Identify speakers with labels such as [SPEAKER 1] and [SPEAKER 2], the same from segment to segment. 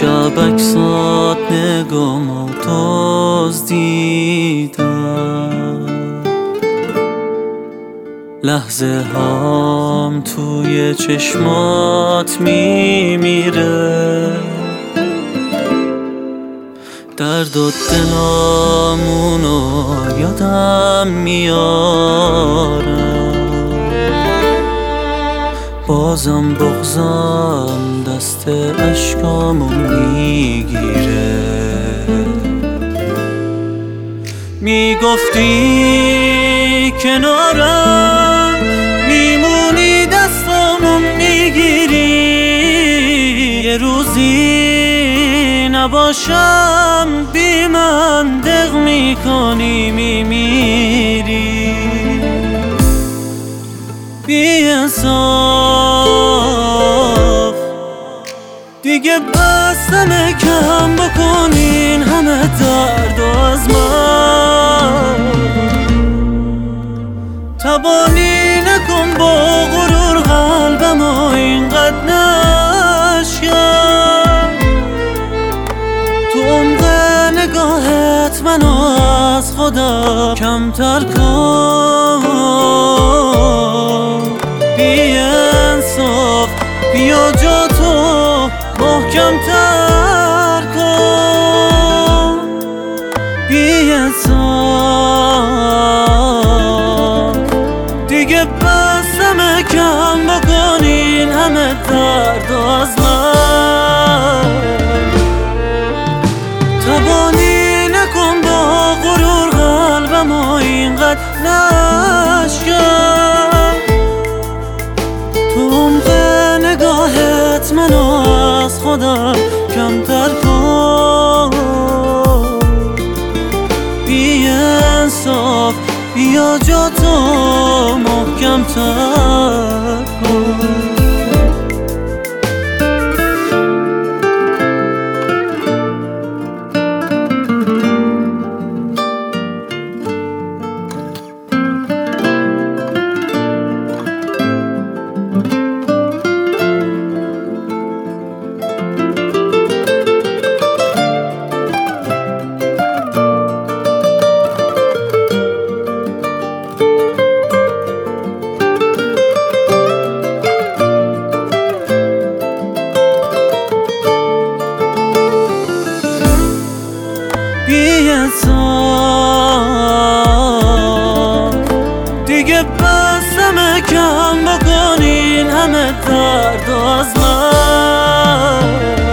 [SPEAKER 1] دیشب عکسات نگامو دزدیدم، لحظه هام توی چشمات میمیره، درد و دلامونو یادم میارم، بازم بغضم دست اشکامو میگیره. میگفتی کنارم میمونی، دستامو میگیری، یه روزی نباشم بی من دق میکنی، میمیری. بی انصاف دیگه بستمه کم بکنین همه درد و از من، تبانی نکن با غرور قلبمو اینقدر نشکن، تو عمق نگاهت منو از خودم کمتر کن. بی انصاف بیا جا تو محکم‌تر کن. بی انصاف دیگه بستمه کم بکنین همه درد از من، تبانی نکن با غرور قلبمو اینقدر نشکن، تو عمق نگاهت منو از خودم کمتر کن. بی انصاف بیا جا تو محکم‌تر کن. بی انصاف دیگه بستمه کم بکنین همه درد از من،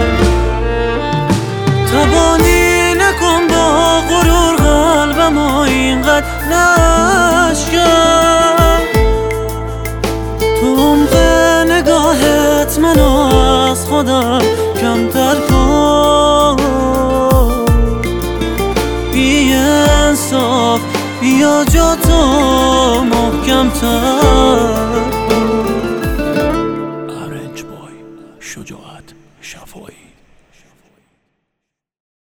[SPEAKER 1] تبانی نکن با غرور قلبمو اینقدر نشکن، تو عمق نگاهت منو از خودم کمتر کن. بی انصاف بیا جا تو محکم‌تر